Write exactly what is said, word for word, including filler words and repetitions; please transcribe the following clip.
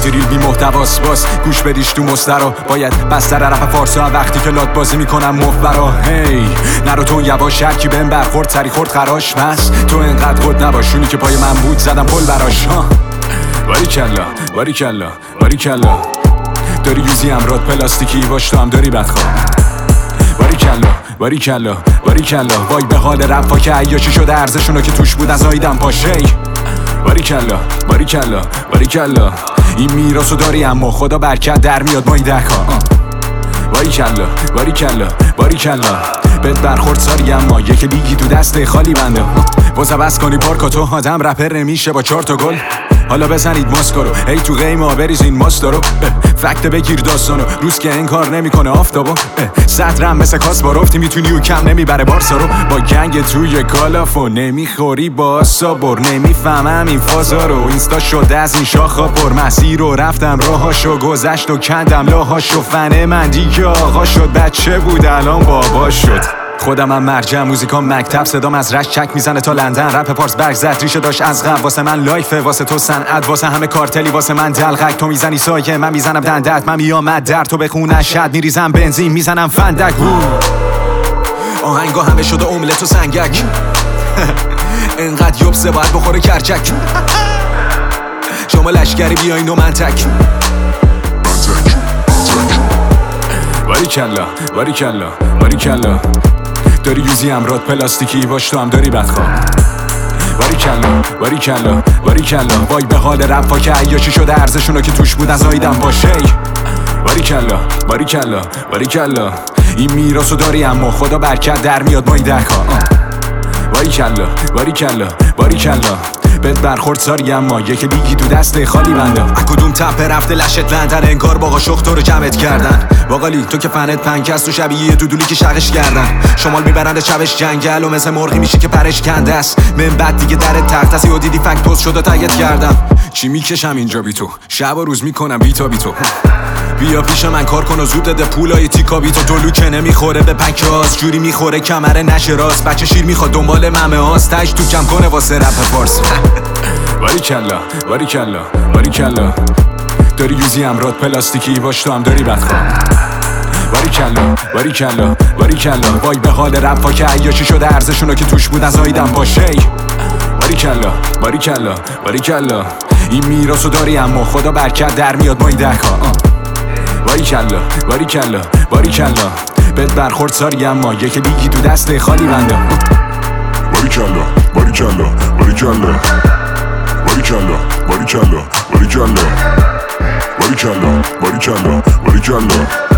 دیریل بی محتواس باس گوش بدیش تو مسترا باید بستر رپ فارسا وقتی که لات بازی میکنم مخبرا هی نرو تو یواش هر کی بهم برخورد سری خورد خراش مس تو انقدر خود نباشونی که پای من بود زدم پل براش ها باریکلا باریکلا باریکلا داری یوزی امراد پلاستیکی باش تو هم داری بدخواه باریکلا باریکلا باریکلا وای به حال رفا که عیاشی شده ارزشونو که توش بود از آیدم پاشه باریکلا باریکلا باریکلا این میراثو داری اما خدا برکت در میاد مایی دکا باریکلا باریکلا باریکلا بهت برخورد ساری اما یک لیگی تو دست خالی بنده واسه بس کنی پارکاتو آدم رپر نمیشه با چهار تا گل حالا بزنید ماسکارو ای تو قیمه بریز این ماستارو فکت بگیر داستانو روز که این کار نمیکنه آفتابو سطرم مثل کاسپاروف میتونی و کم نمیبره بارسا رو با گنگ توی کالافو نمیخوری با صبر نمیفهمم این فازا رو اینستا شده از این شاخا پر مسیر رو رفتم راهاشو گذشت و کندم لاهاشو فن من دیگه آقا شد بچه بود الان بابا شد خودم هم مرجع موزیکام مکتب صدام از رشت چک میزنه تا لندن رپ پارس برگ زد ریشه داشت از قبل واسه من لایفه واسه تو صنعت واسه همه کارتلی واسه من دلغک تو میزنی سایه من میزنم دندت من میامد در تو بخونه شد میریزم بنزین میزنم فندک آهنگا همه شده املت و سنگک انقدر یبسه باید بخوره کرچک شما لشکری بیاین و من تک باریکلا باریکلا باریکلا داری یوزی امراد پلاستیکی باش تو هم داری بدخواه باریکلا باریکلا باریکلا وای به حال رفا که عیاشی شده ارزشونو که توش بود از آیدم باشه باریکلا باریکلا باریکلا این میراثو داری اما خدا برکت در میاد مایی دکا باریکلا باریکلا باریکلا بهت برخورد ساری اما یک لیگی تو دست خالی بنده کدوم تپه رفته لشت لندن انگار باقا شخ تو رو جمعت کردن باقالی تو که فنت پنکست تو شبیه دودولی که شقش کردن شمال میبرند شبش جنگل و مثل مرغی میشه که پرش کنده است من بعد دیگه درت تخت است و دیدی فکت پست شد و تگت کردم چی میکشم اینجا بی تو شب و روز میکنم بیتا بی تو بیا پیش من کار کن و زود ده پولای تیکا بی تو دلو که نمیخوره به پنکاس جوری میخوره کمره نشه راست بچه شیر میخواد دنبال ممه هاست تش تو کم کنه واسه رپ فارسی باریکلا باریکلا باریکلا داری یوزی امراد پلاستیکی باش تو هم داری بدخواه باریکلا باریکلا باریکلا وای به حال رفا که عیاشی شده ارزشونو که توش بود از آیدم باشه باریکلا باریکلا باریکلا این میراثو داری اما خدا برکت در میاد مایی دکا باریکلا باریکلا باریکلا بهت برخورد ساری اما یک لیگی تو دست خالی بنده باریکلا باریکلا باریکلا باریکلا باریکلا باریکلا باریکلا باریکلا باریکلا